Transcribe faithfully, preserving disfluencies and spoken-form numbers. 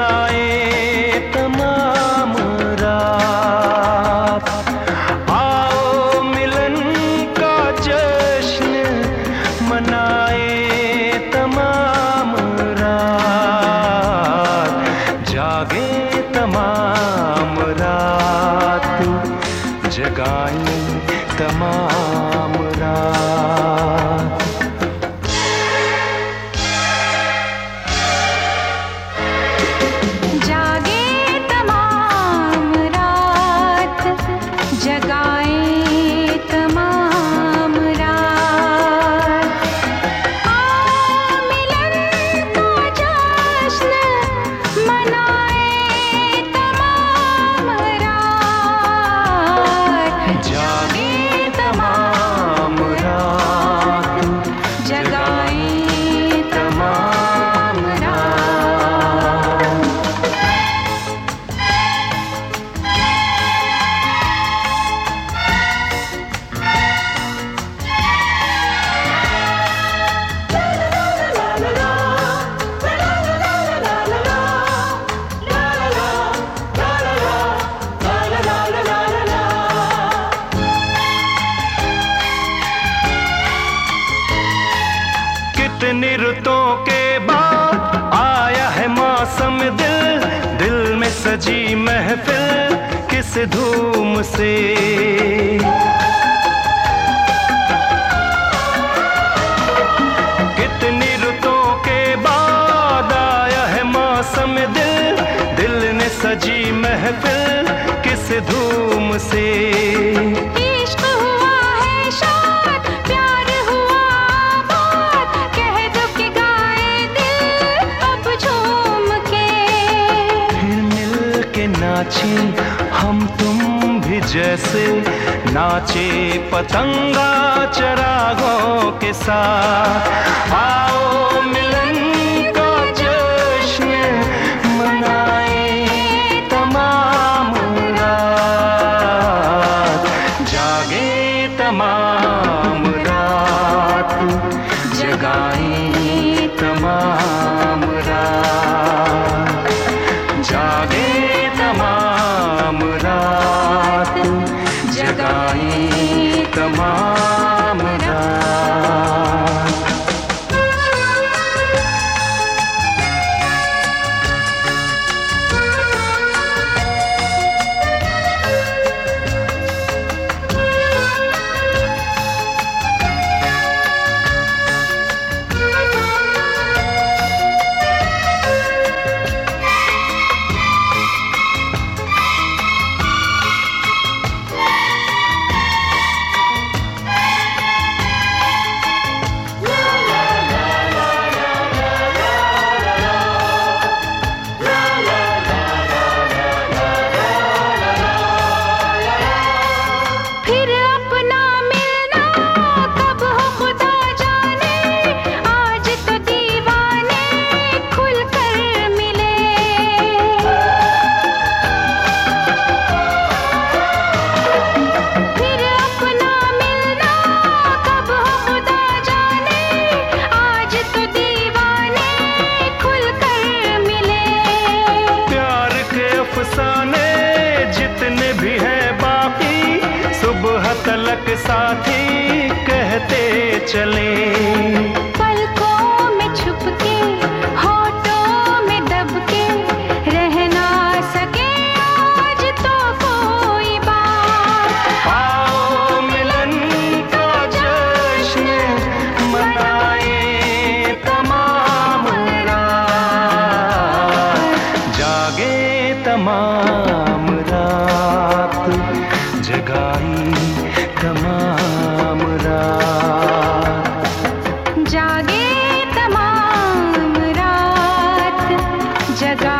मनाए तमाम रात। आओ मिलन का जश्न मनाए तमाम रात। जागे तमाम रात, जगाए तमाम रात। जागे तमाम रात, जगाए तमाम रात। आओ मिलन का जश्न मनाए तमाम रात। जागे तमाम रात, जगाए तमाम रात। कितनी रुतों के बाद आया है मौसम दिल, दिल में सजी महफिल किस धूम से। कितनी रुतों के बाद आया है मौसम दिल, दिल ने सजी महफिल किस धूम से। इश्क हुआ है शाद, प्यार हुआ आबाद, कह दो कि गाए दिल अब झूम के। फिर मिल के नाचे हम तुम भी जैसे नाचे पतंगा चरागों के साथ। आओ मिलन का जश्न मनाए तमाम रात। जागे तमाम रात, जगाए तमाम रात। जागे तमाम रात, जगाए तमाम रात। फिर अपना मिलना कब हो खुदा जाने, आज तो दीवाने खुलकर मिले। फिर अपना मिलना कब हो खुदा जाने, आज तो दीवाने खुलकर मिले। प्यार के अफसाने जितने भी हैं बाकी, सुबह तलक साथी कहते चले। पलकों में छुप के, होठों में दब के, रह ना सके आज तो कोई बात। आओ मिलन का जश्न मनाए तमाम रात। जागे तमाम रात, जगाई तमाम रात। जागे तमाम रात, जगा